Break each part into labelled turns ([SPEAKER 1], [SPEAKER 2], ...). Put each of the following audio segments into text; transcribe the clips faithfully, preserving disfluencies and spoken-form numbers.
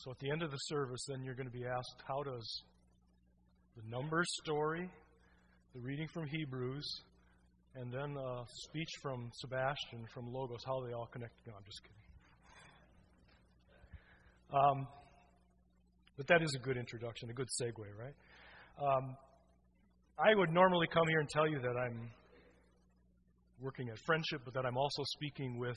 [SPEAKER 1] So at the end of the service, then you're going to be asked, how does the Numbers story, the reading from Hebrews, and then a speech from Sebastian from Logos, how they all connect? No, I'm just kidding. Um, but that is a good introduction, a good segue, right? Um, I would normally come here and tell you that I'm working at Friendship, but that I'm also speaking with,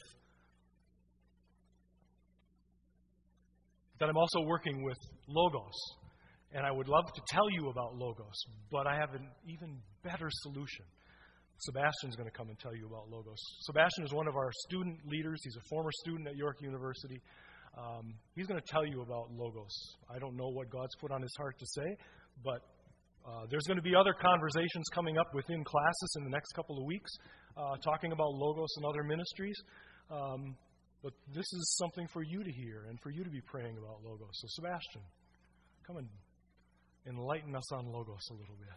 [SPEAKER 1] that I'm also working with Logos. And I would love to tell you about Logos, but I have an even better solution. Sebastian's going to come and tell you about Logos. Sebastian is one of our student leaders. He's a former student at York University. Um, he's going to tell you about Logos. I don't know what God's put on his heart to say, but uh, there's going to be other conversations coming up within classes in the next couple of weeks, uh, talking about Logos and other ministries. Um, but this is something for you to hear and for you to be praying about Logos. So Sebastian, come and enlighten us on Logos a little bit.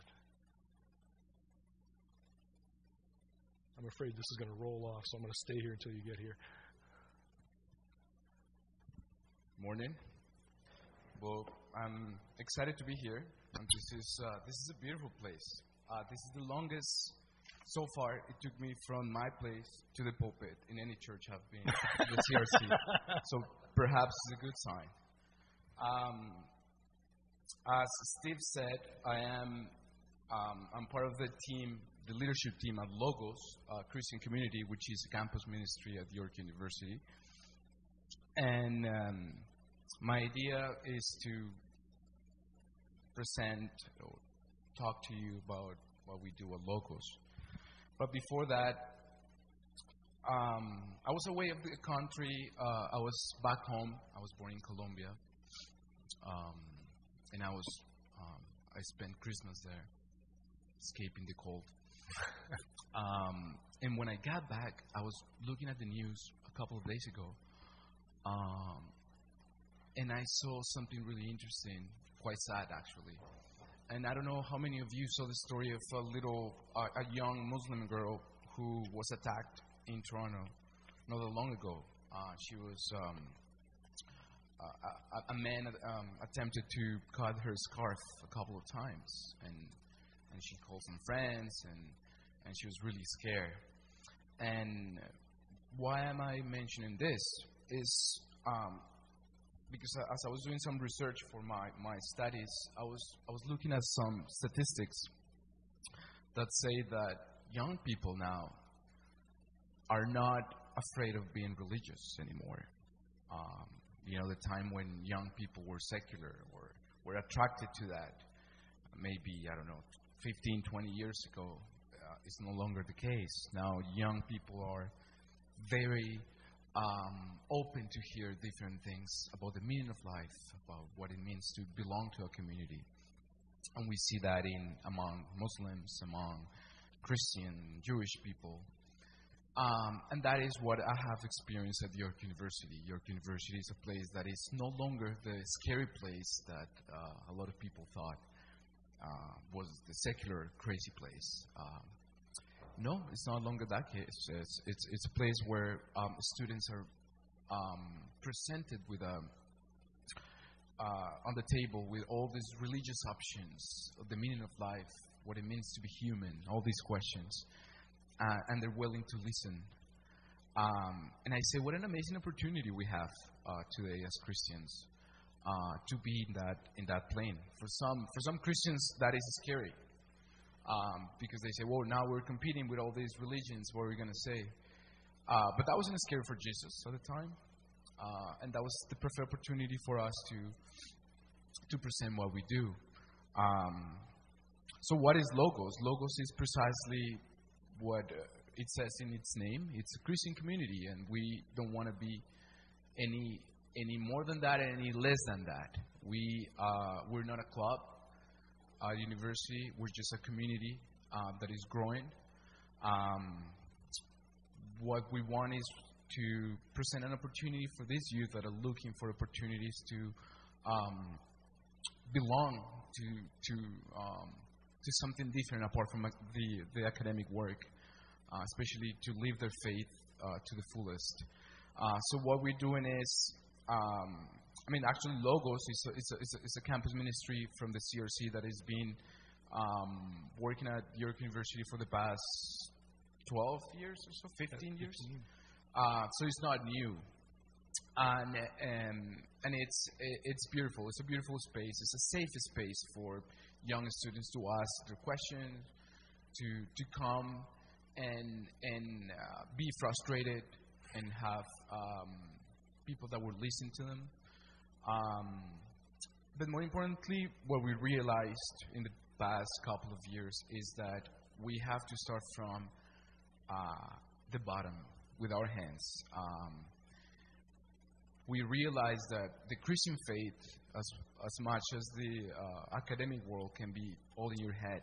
[SPEAKER 1] I'm afraid this is going to roll off, so I'm going to stay here until you get here.
[SPEAKER 2] Morning. Well, I'm excited to be here. And this is uh, this is a beautiful place. Uh, this is the longest so far. It took me from my place to the pulpit in any church I've been, the C R C. So perhaps it's a good sign. Um, as Steve said, I am um, I'm part of the team, the leadership team at Logos uh, Christian Community, which is a campus ministry at York University. And um, my idea is to present or talk to you about what we do at Logos. But before that, um, I was away of the country. Uh, I was back home. I was born in Colombia. Um, and I was, um, I spent Christmas there, escaping the cold. um, and when I got back, I was looking at the news a couple of days ago. Um, and I saw something really interesting, quite sad actually. And I don't know how many of you saw the story of a little, uh, a young Muslim girl who was attacked in Toronto not that long ago. Uh, she was, um, a, a man um, attempted to cut her scarf a couple of times, and and she called some friends, and and she was really scared. And why am I mentioning this? Is um, because as I was doing some research for my, my studies, I was I was looking at some statistics that say that young people now are not afraid of being religious anymore. Um, you know, the time when young people were secular or were attracted to that, maybe, I don't know, fifteen, twenty years ago, uh, is no longer the case. Now young people are very um, open to hear different things about the meaning of life, about what it means to belong to a community. And we see that in among Muslims, among Christian, Jewish people. Um, and that is what I have experienced at York University. York University is a place that is no longer the scary place that uh, a lot of people thought uh, was the secular, crazy place. Um, no, it's no longer that case. It's, it's, it's a place where um, students are um, presented with a, uh, on the table with all these religious options, the meaning of life, what it means to be human, all these questions. Uh, and they're willing to listen. Um, and I say, what an amazing opportunity we have uh, today as Christians uh, to be in that in that plane. For some, for some Christians, that is scary um, because they say, "Well, now we're competing with all these religions. What are we going to say?" Uh, but that wasn't scary for Jesus at the time, uh, and that was the perfect opportunity for us to to present what we do. Um, so, what is Logos? Logos is precisely what uh, it says in its name. It's a Christian community, and we don't want to be any any more than that and any less than that. We uh, we're not a club, a university. We're just a community uh, that is growing. Um, what we want is to present an opportunity for these youth that are looking for opportunities to um, belong to to. Um, to something different apart from the, the academic work, uh, especially to live their faith uh, to the fullest. Uh, so what we're doing is, um, I mean, actually, Logos is a, is a, is a, is a campus ministry from the C R C that has been um, working at York University for the past twelve years or so, fifteen years. Uh, so it's not new. And, and, and it's, it's beautiful. It's a beautiful space. It's a safe space for young students to ask their questions, to, to come and, and uh, be frustrated and have um, people that will listen to them. Um, but more importantly, what we realized in the past couple of years is that we have to start from uh, the bottom with our hands. Um, we realize that the Christian faith, as as much as the uh, academic world, can be all in your head,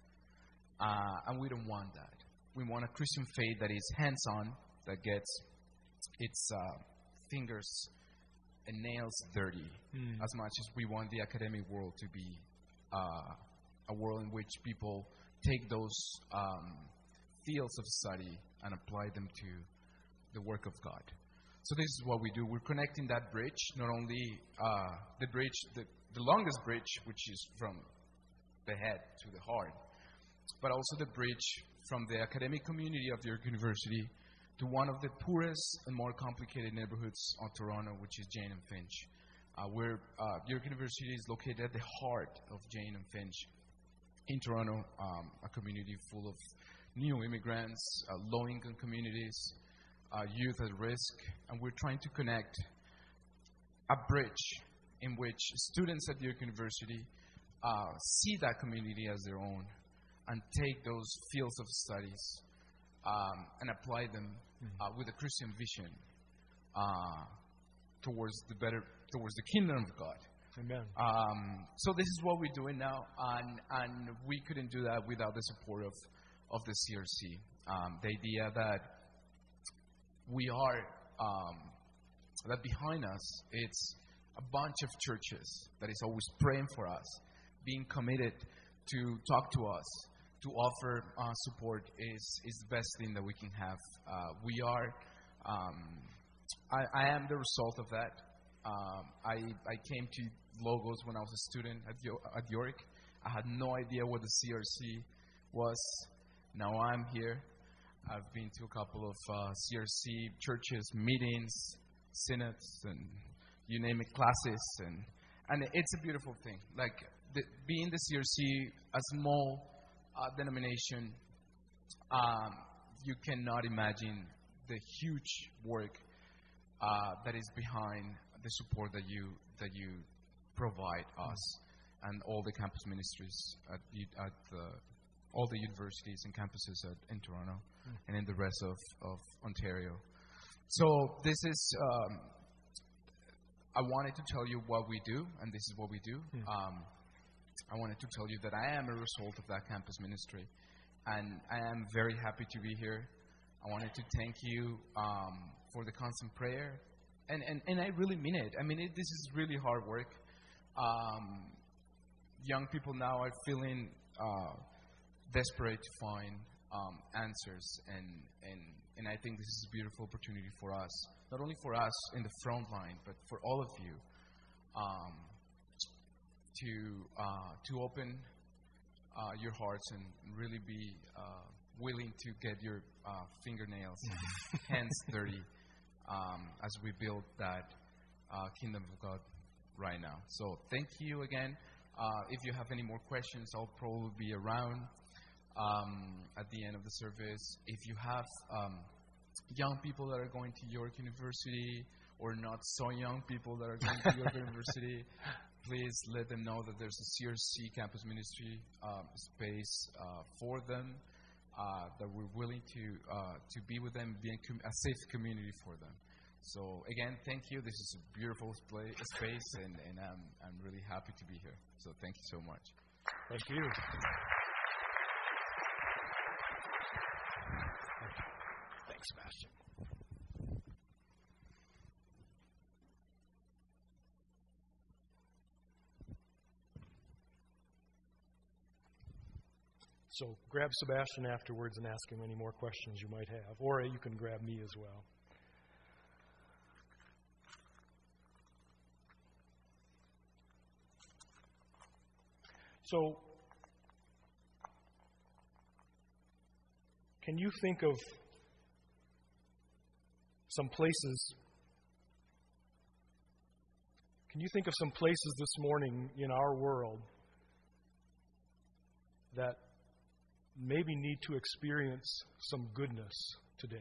[SPEAKER 2] uh, and we don't want that. We want a Christian faith that is hands-on, that gets its uh, fingers and nails dirty, mm. as much as we want the academic world to be uh, a world in which people take those um, fields of study and apply them to the work of God. So this is what we do. We're connecting that bridge, not only uh, the bridge, the, the longest bridge, which is from the head to the heart, but also the bridge from the academic community of York University to one of the poorest and more complicated neighborhoods of Toronto, which is Jane and Finch. Uh, where uh, York University is located at the heart of Jane and Finch in Toronto, um, a community full of new immigrants, uh, low-income communities, uh, youth at risk, and we're trying to connect a bridge in which students at York University uh, see that community as their own and take those fields of studies um, and apply them uh, with a Christian vision uh, towards the better, towards the kingdom of God.
[SPEAKER 1] Amen.
[SPEAKER 2] Um, so this is what we're doing now, and and we couldn't do that without the support of of the C R C. Um, the idea that we are um, that behind us, it's a bunch of churches that is always praying for us, being committed to talk to us, to offer uh, support is is the best thing that we can have. Uh, we are. Um, I, I am the result of that. Um, I I came to Logos when I was a student at, Yo- at York. I had no idea what the C R C was. Now I'm here. I've been to a couple of uh, C R C churches, meetings, synods, and you name it, classes, and and it's a beautiful thing. Like the, being the C R C, a small uh, denomination, um, you cannot imagine the huge work uh, that is behind the support that you that you provide us and all the campus ministries at, at the, all the universities and campuses at, in Toronto mm. and in the rest of, of Ontario. So this is, um, I wanted to tell you what we do, and this is what we do. Mm. Um, I wanted to tell you that I am a result of that campus ministry, and I am very happy to be here. I wanted to thank you um, for the constant prayer. And, and and I really mean it. I mean, it, this is really hard work. Um, young people now are feeling uh, desperate to find um, answers, and, and and I think this is a beautiful opportunity for us, not only for us in the front line, but for all of you, um, to uh, to open uh, your hearts and really be uh, willing to get your uh, fingernails, hands dirty. Um, as we build that uh, kingdom of God right now. So thank you again. Uh, if you have any more questions, I'll probably be around um, at the end of the service. If you have um, young people that are going to York University or not so young people that are going to York University, please let them know that there's a C R C campus ministry um, space uh, for them. Uh, that we're willing to uh, to be with them, be a, com- a safe community for them. So again, thank you. This is a beautiful play, space, and, and I'm I'm really happy to be here. So thank you so much.
[SPEAKER 1] Thank you. Thanks, Sebastian. So grab Sebastian afterwards and ask him any more questions you might have. Or you can grab me as well. So, can you think of some places? Can you think of some places this morning in our world that maybe need to experience some goodness today?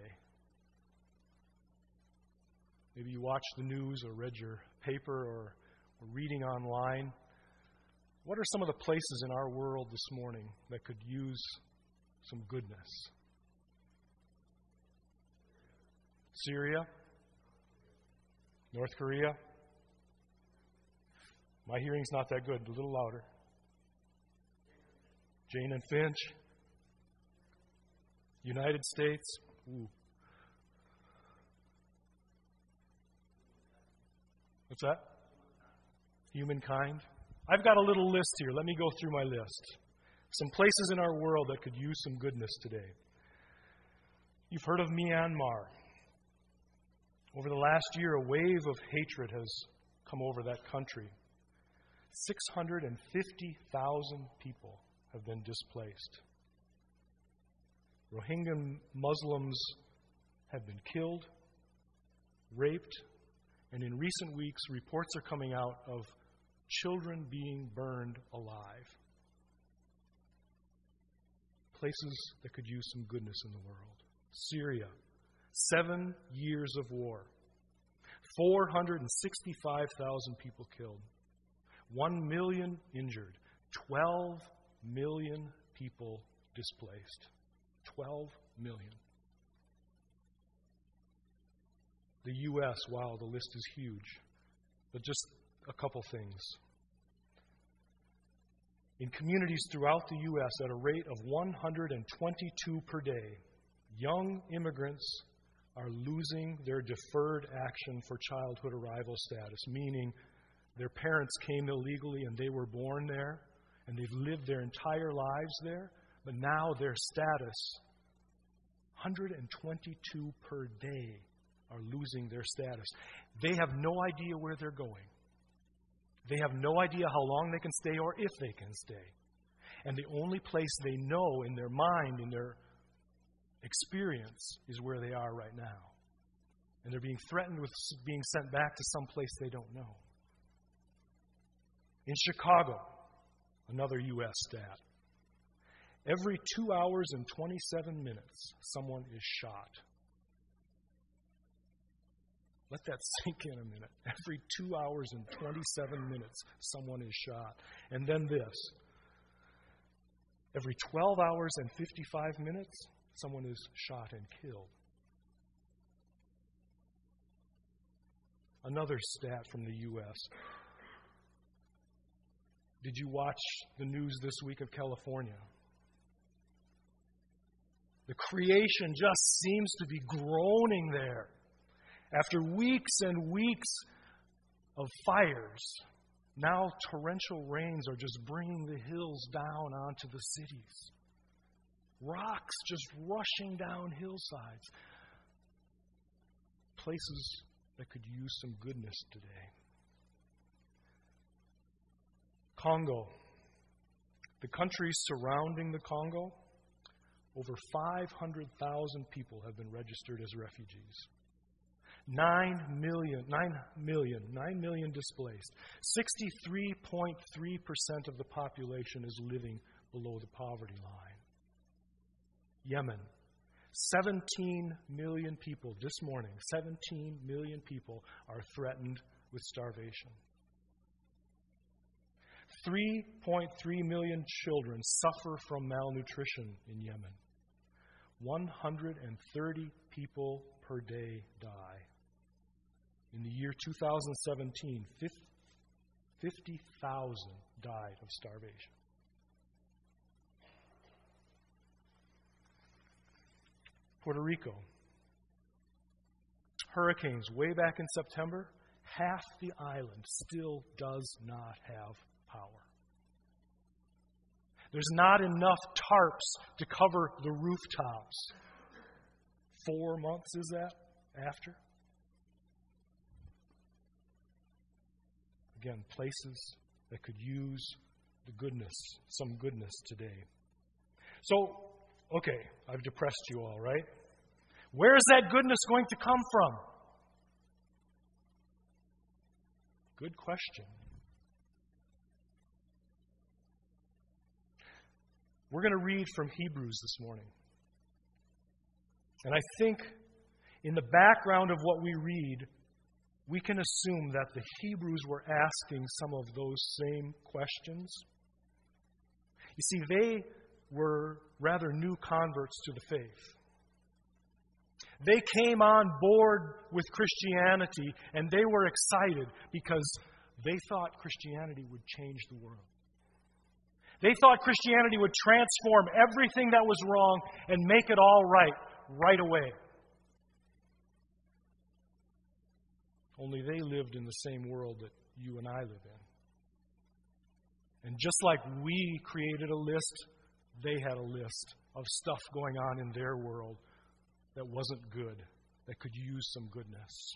[SPEAKER 1] Maybe you watch the news or read your paper or were reading online. What are some of the places in our world this morning that could use some goodness? Syria? North Korea? My hearing's not that good. A little louder. Jane and Finch? United States? Ooh. What's that? Humankind? I've got a little list here. Let me go through my list. Some places in our world that could use some goodness today. You've heard of Myanmar. Over the last year, a wave of hatred has come over that country. six hundred fifty thousand people have been displaced. Rohingya Muslims have been killed, raped, and in recent weeks, reports are coming out of children being burned alive. Places that could use some goodness in the world. Syria, seven years of war. four hundred sixty-five thousand people killed. One million injured. twelve million people displaced. twelve million. The U S, wow, the list is huge. But just a couple things. In communities throughout the U S, at a rate of one hundred twenty-two per day, young immigrants are losing their deferred action for childhood arrival status, meaning their parents came illegally and they were born there, and they've lived their entire lives there, but now their status, one hundred twenty-two per day, are losing their status. They have no idea where they're going. They have no idea how long they can stay or if they can stay. And the only place they know in their mind, in their experience, is where they are right now. And they're being threatened with being sent back to some place they don't know. In Chicago, another U S stat, every two hours and twenty-seven minutes, someone is shot. Let that sink in a minute. Every two hours and twenty-seven minutes, someone is shot. And then this. Every twelve hours and fifty-five minutes, someone is shot and killed. Another stat from the U S. Did you watch the news this week of California? The creation just seems to be groaning there. After weeks and weeks of fires, now torrential rains are just bringing the hills down onto the cities. Rocks just rushing down hillsides. Places that could use some goodness today. Congo. The countries surrounding the Congo, over five hundred thousand people have been registered as refugees. Nine million, nine million, nine million displaced. sixty-three point three percent of the population is living below the poverty line. Yemen, seventeen million people this morning, seventeen million people are threatened with starvation. three point three million children suffer from malnutrition in Yemen. one hundred thirty people per day die. In the year two thousand seventeen, fifty thousand died of starvation. Puerto Rico. Hurricanes way back in September, half the island still does not have power. There's not enough tarps to cover the rooftops. Four months is that after? Again, places that could use the goodness, some goodness today. So, okay, I've depressed you all, right? Where is that goodness going to come from? Good question. We're going to read from Hebrews this morning. And I think in the background of what we read, we can assume that the Hebrews were asking some of those same questions. You see, they were rather new converts to the faith. They came on board with Christianity, and they were excited because they thought Christianity would change the world. They thought Christianity would transform everything that was wrong and make it all right, right away. Only they lived in the same world that you and I live in. And just like we created a list, they had a list of stuff going on in their world that wasn't good, that could use some goodness.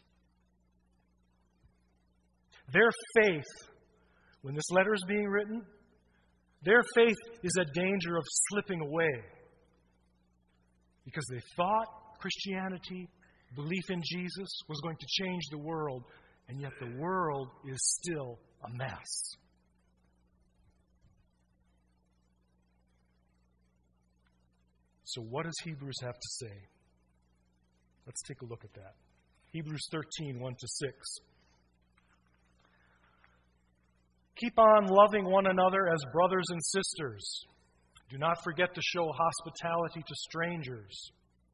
[SPEAKER 1] Their faith, when this letter is being written, their faith is at danger of slipping away because they thought Christianity, belief in Jesus, was going to change the world, and yet the world is still a mess. So what does Hebrews have to say? Let's take a look at that. Hebrews thirteen, one to six. Keep on loving one another as brothers and sisters. Do not forget to show hospitality to strangers.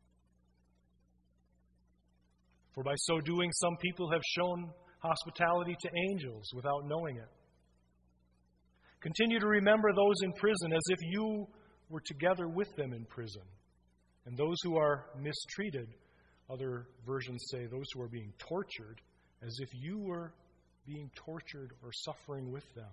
[SPEAKER 1] For by so doing, some people have shown hospitality to angels without knowing it. Continue to remember those in prison as if you were together with them in prison. And those who are mistreated, other versions say those who are being tortured, as if you were being tortured or suffering with them.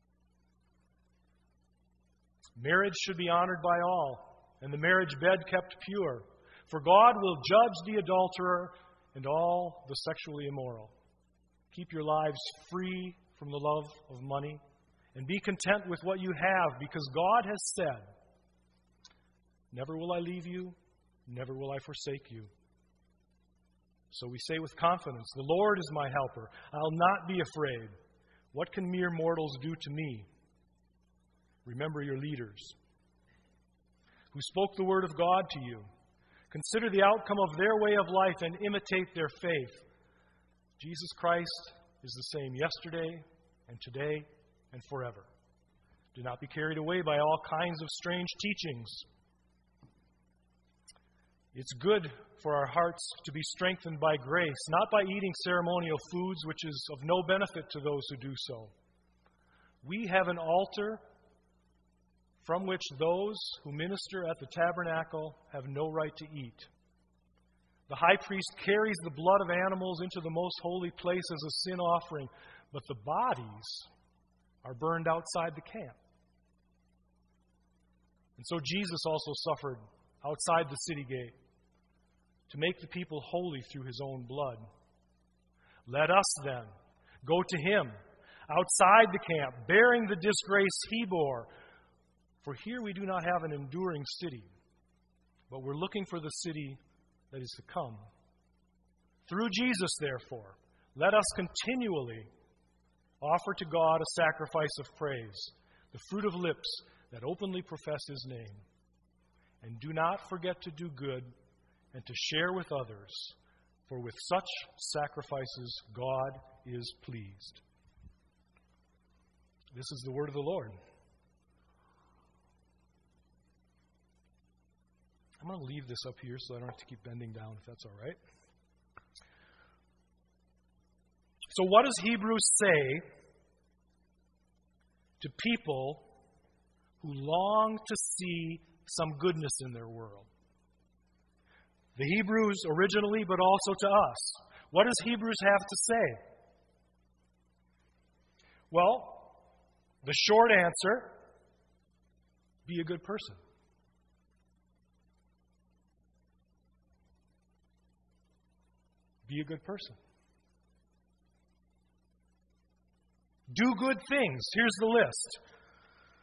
[SPEAKER 1] Marriage should be honored by all, and the marriage bed kept pure. For God will judge the adulterer and all the sexually immoral. Keep your lives free from the love of money, and be content with what you have, because God has said, never will I leave you, never will I forsake you. So we say with confidence, the Lord is my helper. I'll not be afraid. What can mere mortals do to me? Remember your leaders who spoke the word of God to you. Consider the outcome of their way of life and imitate their faith. Jesus Christ is the same yesterday and today and forever. Do not be carried away by all kinds of strange teachings. It's good for our hearts to be strengthened by grace, not by eating ceremonial foods, which is of no benefit to those who do so. We have an altar from which those who minister at the tabernacle have no right to eat. The high priest carries the blood of animals into the most holy place as a sin offering, but the bodies are burned outside the camp. And so Jesus also suffered outside the city gate to make the people holy through his own blood. Let us then go to him outside the camp, bearing the disgrace he bore. For here we do not have an enduring city, but we're looking for the city that is to come. Through Jesus, therefore, let us continually offer to God a sacrifice of praise, the fruit of lips that openly profess his name. And do not forget to do good and to share with others, for with such sacrifices God is pleased. This is the word of the Lord. I'm going to leave this up here so I don't have to keep bending down, if that's all right. So what does Hebrews say to people who long to see some goodness in their world? The Hebrews originally, but also to us. What does Hebrews have to say? Well, the short answer, be a good person. Be a good person. Do good things. Here's the list.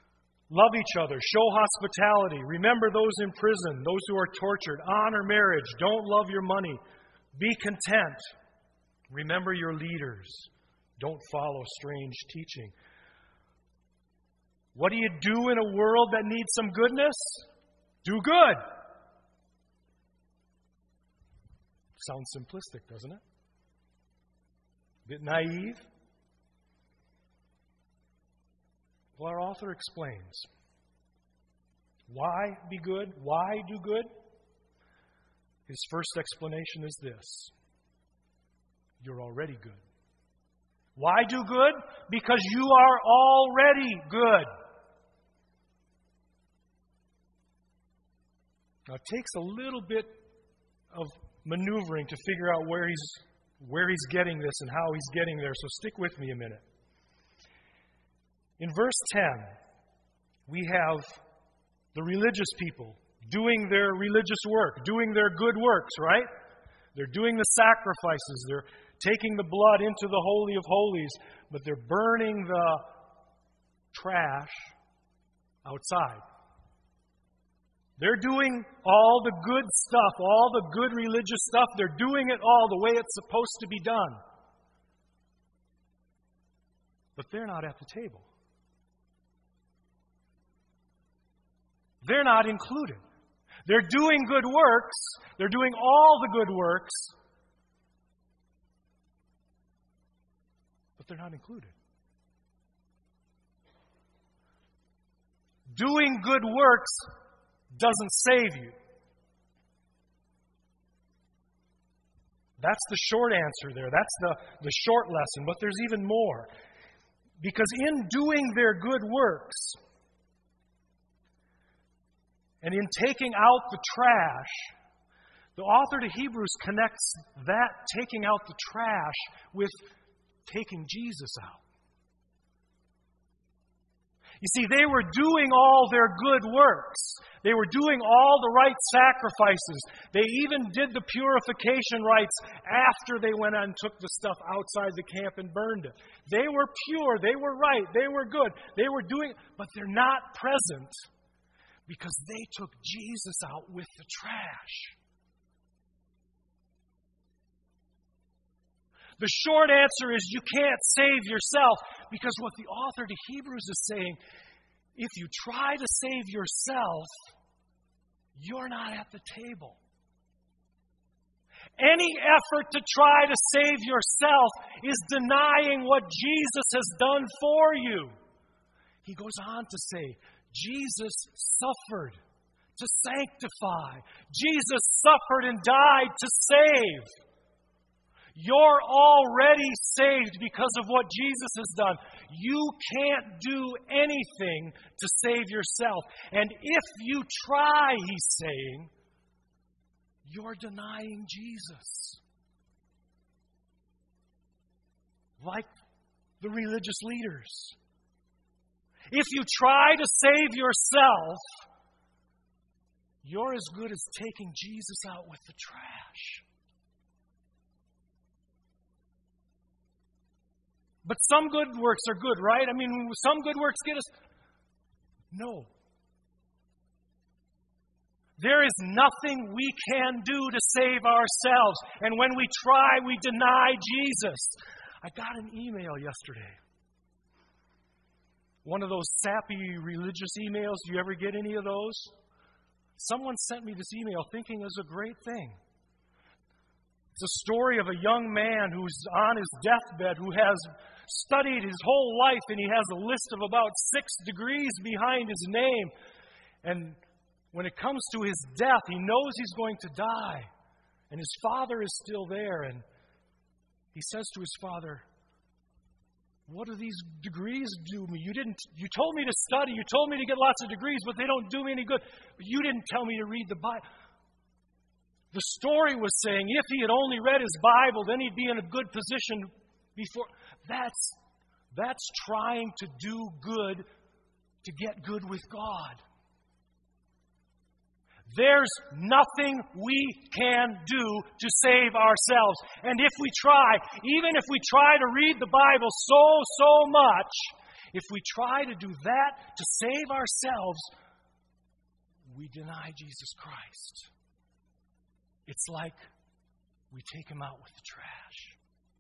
[SPEAKER 1] Love each other. Show hospitality. Remember those in prison, those who are tortured. Honor marriage. Don't love your money. Be content. Remember your leaders. Don't follow strange teaching. What do you do in a world that needs some goodness? Do good. Sounds simplistic, doesn't it? Bit naive. Well, our author explains. Why be good? Why do good? His first explanation is this. You're already good. Why do good? Because you are already good. Now, it takes a little bit of maneuvering to figure out where he's where he's getting this and how he's getting there, so stick with me a minute. In verse ten, we have the religious people doing their religious work, doing their good works, right? They're doing the sacrifices, they're taking the blood into the Holy of Holies, but they're burning the trash outside. They're doing all the good stuff, all the good religious stuff. They're doing it all the way it's supposed to be done. But they're not at the table. They're not included. They're doing good works. They're doing all the good works. But they're not included. Doing good works doesn't save you. That's the short answer there. That's the, the short lesson. But there's even more. Because in doing their good works, and in taking out the trash, the author to Hebrews connects that taking out the trash with taking Jesus out. You see, they were doing all their good works. They were doing all the right sacrifices. They even did the purification rites after they went and took the stuff outside the camp and burned it. They were pure. They were right. They were good. They were doing, but they're not present because they took Jesus out with the trash. The short answer is you can't save yourself, because what the author to Hebrews is saying, if you try to save yourself, you're not at the table. Any effort to try to save yourself is denying what Jesus has done for you. He goes on to say, Jesus suffered to sanctify. Jesus suffered and died to save. You're already saved because of what Jesus has done. You can't do anything to save yourself. And if you try, he's saying, you're denying Jesus. Like the religious leaders. If you try to save yourself, you're as good as taking Jesus out with the trash. But some good works are good, right? I mean, some good works get us... No. There is nothing we can do to save ourselves. And when we try, we deny Jesus. I got an email yesterday. One of those sappy religious emails. Do you ever get any of those? Someone sent me this email thinking it was a great thing. It's a story of a young man who's on his deathbed, who has studied his whole life, and he has a list of about six degrees behind his name. And when it comes to his death, he knows he's going to die. And his father is still there. And he says to his father, what do these degrees do me? You didn't. You told me to study. You told me to get lots of degrees, but they don't do me any good. But you didn't tell me to read the Bible. The story was saying if he had only read his Bible, then he'd be in a good position before. That's, that's trying to do good to get good with God. There's nothing we can do to save ourselves. And if we try, even if we try to read the Bible so, so much, If we try to do that to save ourselves, we deny Jesus Christ. It's like we take him out with the trash.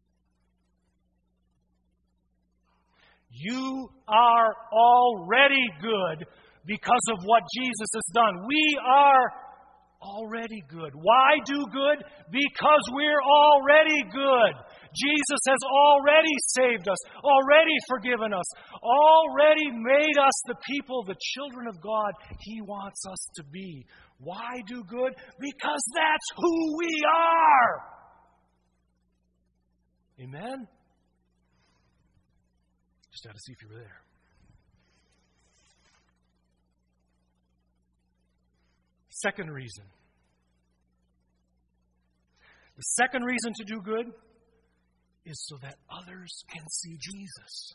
[SPEAKER 1] You are already good because of what Jesus has done. We are already good. Why do good? Because we're already good. Jesus has already saved us, already forgiven us, already made us the people, the children of God he wants us to be. Why do good? Because that's who we are. Amen? Just had to see if you were there. Second reason. The second reason to do good is so that others can see Jesus.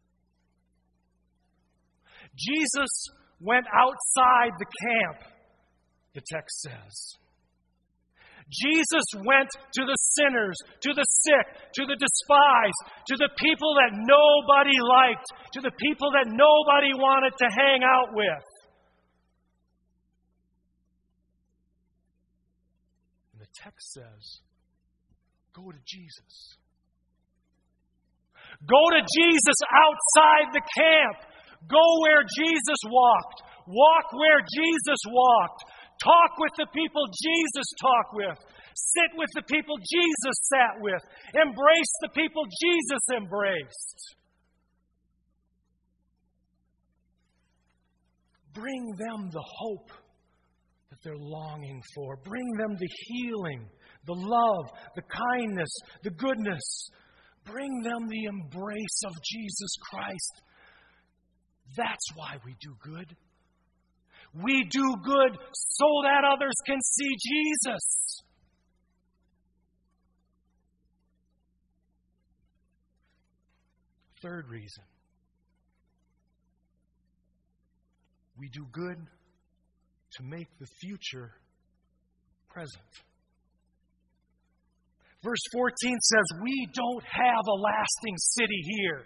[SPEAKER 1] Jesus went outside the camp, the text says. Jesus went to the sinners, to the sick, to the despised, to the people that nobody liked, to the people that nobody wanted to hang out with. And the text says, go to Jesus. Go to Jesus outside the camp. Go where Jesus walked. Walk where Jesus walked. Talk with the people Jesus talked with. Sit with the people Jesus sat with. Embrace the people Jesus embraced. Bring them the hope that they're longing for. Bring them the healing, the love, the kindness, the goodness. Bring them the embrace of Jesus Christ. That's why we do good. We do good so that others can see Jesus. Third reason. We do good to make the future present. Verse fourteen says, we don't have a lasting city here.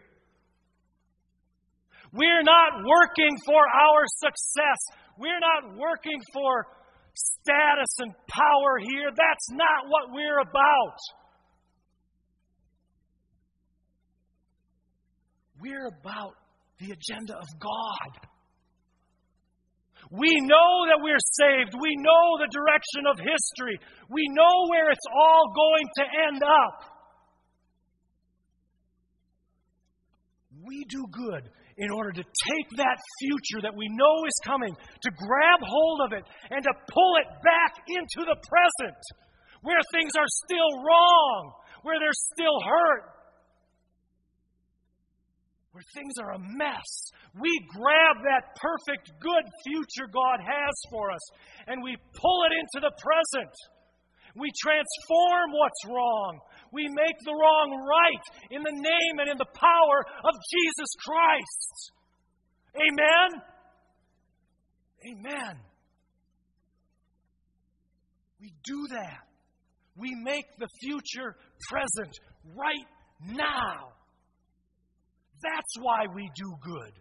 [SPEAKER 1] We're not working for our success. We're not working for status and power here. That's not what we're about. We're about the agenda of God. We know that we're saved. We know the direction of history. We know where it's all going to end up. We do good in order to take that future that we know is coming, to grab hold of it and to pull it back into the present, where things are still wrong, where there's still hurt, where things are a mess. We grab that perfect, good future God has for us, and we pull it into the present. We transform what's wrong. We make the wrong right in the name and in the power of Jesus Christ. Amen? Amen. We do that. We make the future present right now. That's why we do good.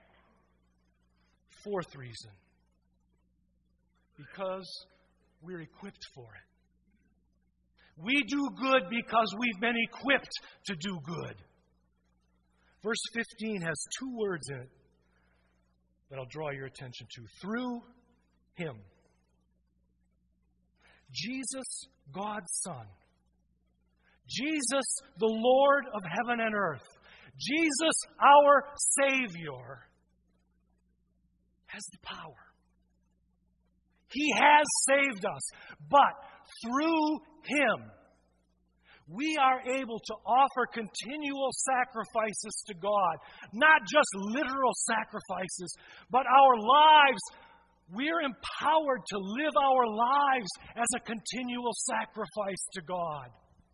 [SPEAKER 1] Fourth reason. Because we're equipped for it. We do good because we've been equipped to do good. Verse fifteen has two words in it that I'll draw your attention to. Through Him. Jesus, God's Son. Jesus, the Lord of heaven and earth. Jesus, our Savior, has the power. He has saved us. But through Him, we are able to offer continual sacrifices to God. Not just literal sacrifices, but our lives. We're empowered to live our lives as a continual sacrifice to God.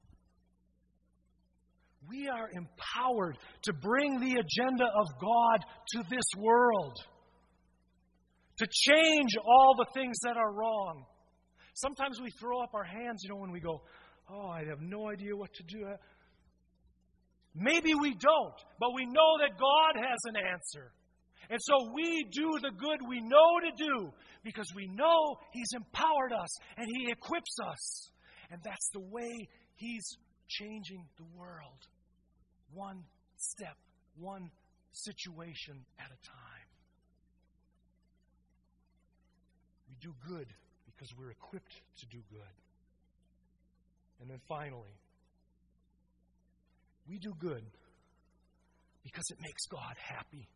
[SPEAKER 1] We are empowered to bring the agenda of God to this world. To change all the things that are wrong. Sometimes we throw up our hands, you know, when we go, oh, I have no idea what to do. Maybe we don't, but we know that God has an answer. And so we do the good we know to do because we know He's empowered us and He equips us. And that's the way He's changing the world. One step, one situation at a time. We do good because we're equipped to do good. And then finally, we do good because it makes God happy.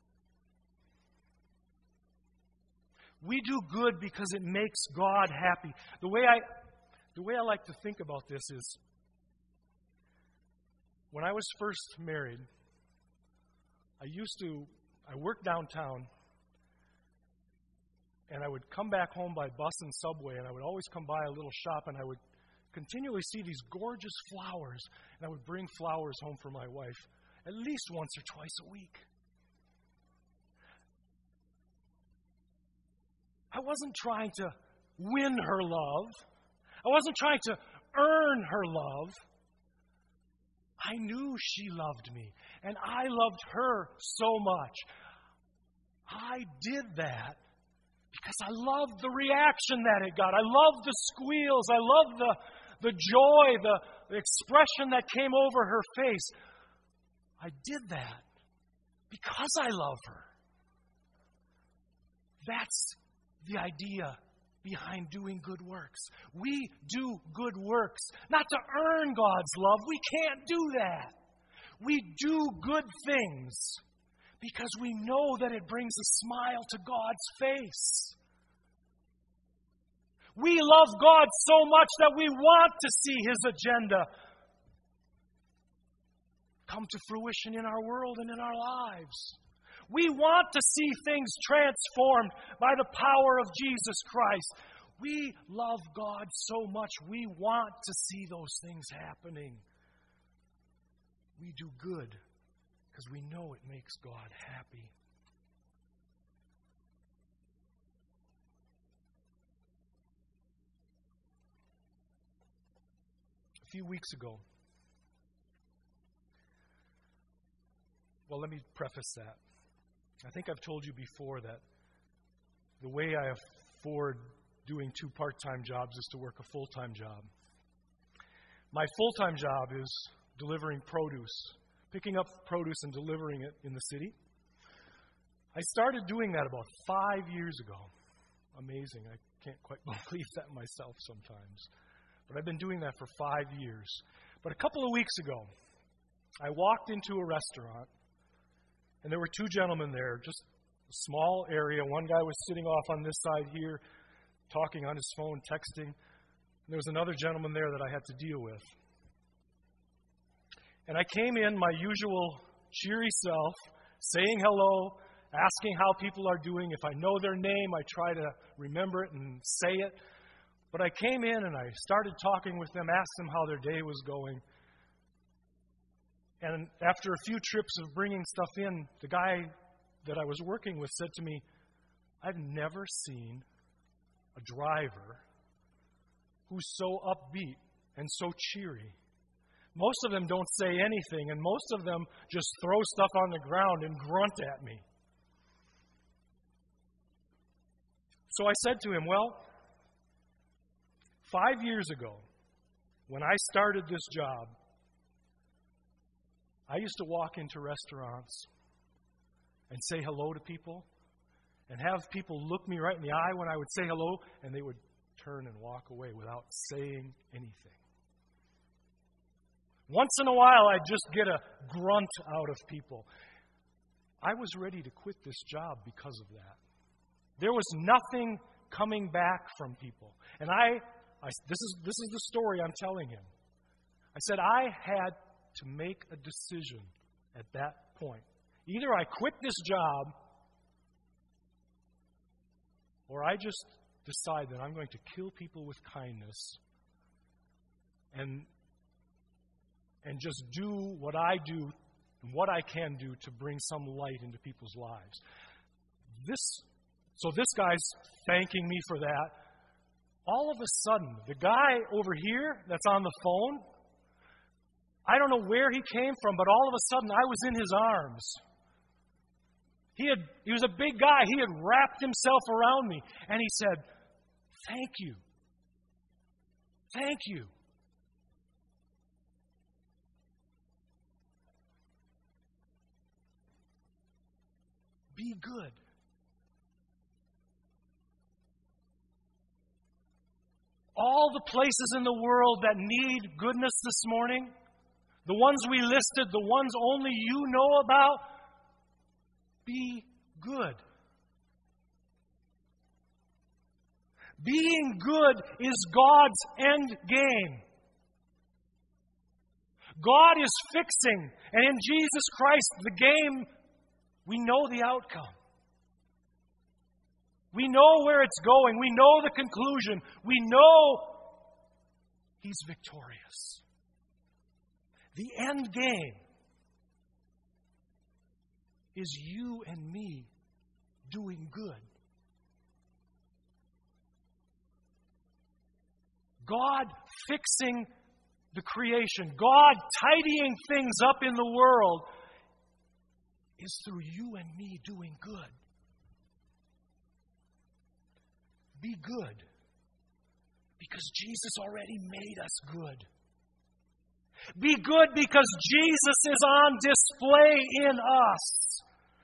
[SPEAKER 1] We do good because it makes God happy. The way I, the way I like to think about this is, when I was first married, I used to, I worked downtown, and I would come back home by bus and subway, and I would always come by a little shop, and I would continually see these gorgeous flowers, and I would bring flowers home for my wife at least once or twice a week. I wasn't trying to win her love. I wasn't trying to earn her love. I knew she loved me, and I loved her so much. I did that because I loved the reaction that it got. I loved the squeals. I loved the, the joy, the, the expression that came over her face. I did that because I love her. That's the idea behind doing good works. We do good works not to earn God's love. We can't do that. We do good things because we know that it brings a smile to God's face. We love God so much that we want to see His agenda come to fruition in our world and in our lives. We want to see things transformed by the power of Jesus Christ. We love God so much, we want to see those things happening. We do good because we know it makes God happy. A few weeks ago, well, let me preface that. I think I've told you before that the way I afford doing two part-time jobs is to work a full-time job. My full-time job is delivering produce, picking up produce and delivering it in the city. I started doing that about five years ago. Amazing. I can't quite believe that myself sometimes. But I've been doing that for five years. But a couple of weeks ago, I walked into a restaurant, and there were two gentlemen there, just a small area. One guy was sitting off on this side here, talking on his phone, texting. And there was another gentleman there that I had to deal with. And I came in my usual cheery self, saying hello, asking how people are doing. If I know their name, I try to remember it and say it. But I came in and I started talking with them, asked them how their day was going. And after a few trips of bringing stuff in, the guy that I was working with said to me, I've never seen a driver who's so upbeat and so cheery. Most of them don't say anything, and most of them just throw stuff on the ground and grunt at me. So I said to him, well, five years ago, when I started this job, I used to walk into restaurants and say hello to people and have people look me right in the eye when I would say hello, and they would turn and walk away without saying anything. Once in a while, I'd just get a grunt out of people. I was ready to quit this job because of that. There was nothing coming back from people. And I, I this is this is the story I'm telling him. I said I had to make a decision at that point. Either I quit this job, or I just decide that I'm going to kill people with kindness and and just do what I do and what I can do to bring some light into people's lives. This, so this guy's thanking me for that. All of a sudden, the guy over here that's on the phone, I don't know where he came from, but all of a sudden I was in his arms. He had he was a big guy. He had wrapped himself around me. And he said, "Thank you. Thank you." Be good. All the places in the world that need goodness this morning, the ones we listed, the ones only you know about, be good. Being good is God's end game. God is fixing, and in Jesus Christ, the game, we know the outcome. We know where it's going. We know the conclusion. We know He's victorious. The end game is you and me doing good. God fixing the creation, God tidying things up in the world, is through you and me doing good. Be good, because Jesus already made us good. Be good because Jesus is on display in us.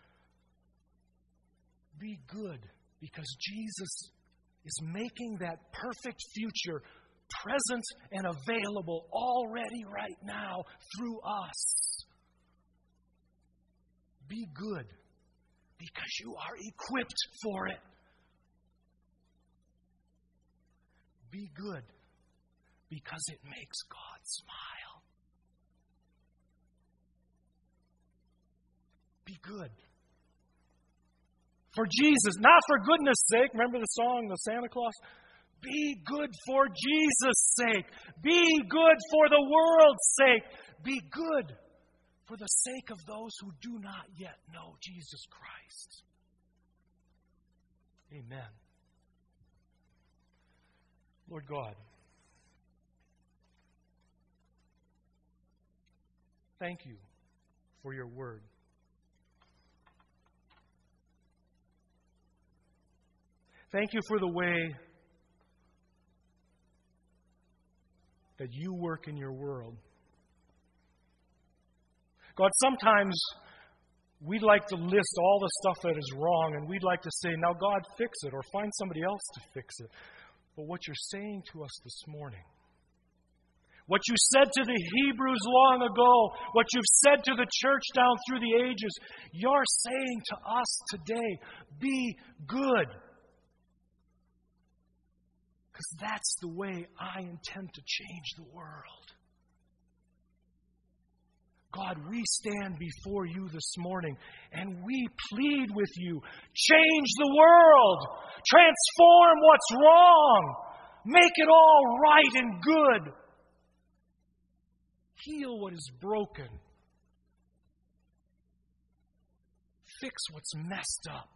[SPEAKER 1] Be good because Jesus is making that perfect future present and available already right now through us. Be good because you are equipped for it. Be good because it makes God smile. Be good. For Jesus, not for goodness' sake. Remember the song, the Santa Claus? Be good for Jesus' sake. Be good for the world's sake. Be good for the sake of those who do not yet know Jesus Christ. Amen. Lord God, thank you for your word. Thank you for the way that you work in your world. God, sometimes we'd like to list all the stuff that is wrong, and we'd like to say, now God, fix it, or find somebody else to fix it. But what you're saying to us this morning, what you said to the Hebrews long ago, what you've said to the church down through the ages, you're saying to us today, be good. Because that's the way I intend to change the world. God, we stand before you this morning and we plead with you, change the world, transform what's wrong, make it all right and good, heal what is broken, fix what's messed up.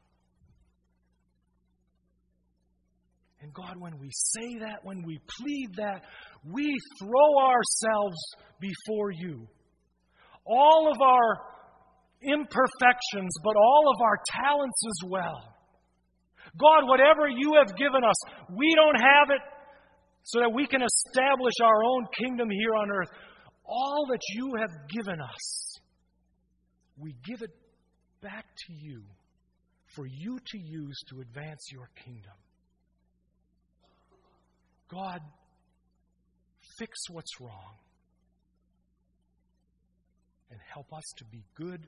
[SPEAKER 1] And God, when we say that, when we plead that, we throw ourselves before you. All of our imperfections, but all of our talents as well. God, whatever you have given us, we don't have it so that we can establish our own kingdom here on earth. All that you have given us, we give it back to you for you to use to advance your kingdom. God, fix what's wrong. And help us to be good,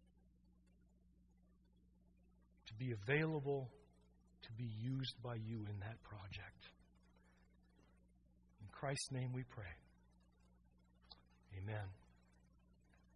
[SPEAKER 1] to be available, to be used by you in that project. In Christ's name we pray. Amen.